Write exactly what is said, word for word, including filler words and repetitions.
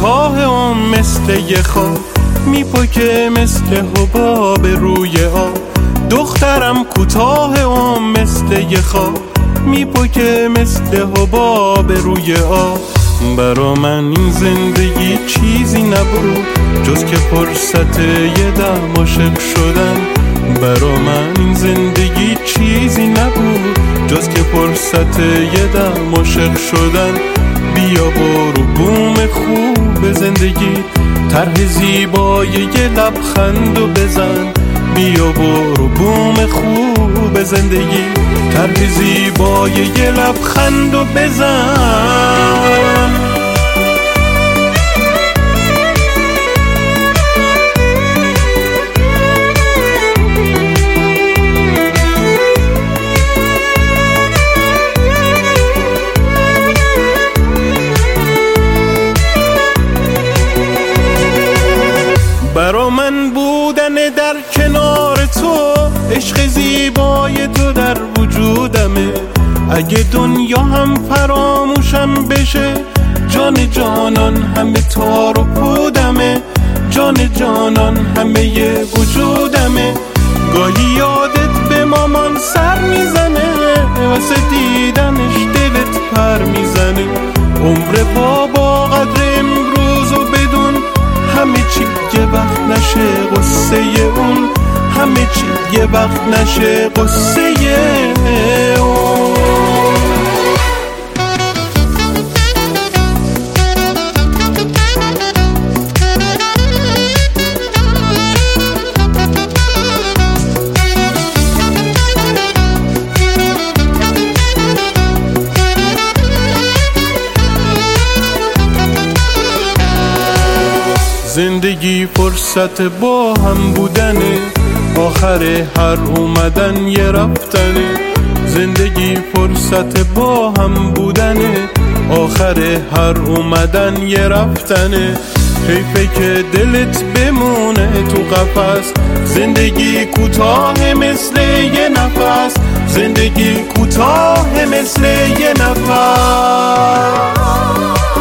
کوتاه هم مثل یه خواب میپکه مثل حباب روی آب. دخترم کوتاه هم مثل یه خواب میپکه مثل حباب روی آب. برا من این زندگی چیزی نبود جز که فرصت یه دم عاشق شدن. برا من این زندگی چیزی نبود جز که فرصت یه دم عاشق شدن. بیا برو بوم خوب زندگی، طرح زیبای یه لبخند و بزن. بیا برو بوم خوب زندگی، طرح زیبای یه لبخند و بزن. برا من بودن در کنار تو، عشق زیبای تو در وجودمه. اگه دنیا هم فراموشم بشه، جان جانان همه تار و پودمه. جان جانان همه ی وجودمه. گاهی یادت به مامان سر میزنه، واسه دیدنش دلت پر میزنه. عمر بابا قدر امروز و بدون، همه چی یه وقت نشه قصه اون. همه چی یه وقت نشه قصه اون. زندگی فرصت با هم بودنه، آخر هر اومدن یه رفتنه. زندگی فرصت با هم بودنه، آخر هر اومدن یه رفتنه. حیفه که دلت بمونه تو قفس، زندگی کوتاه مثل یه نفس. زندگی کوتاه مثل یه نفس.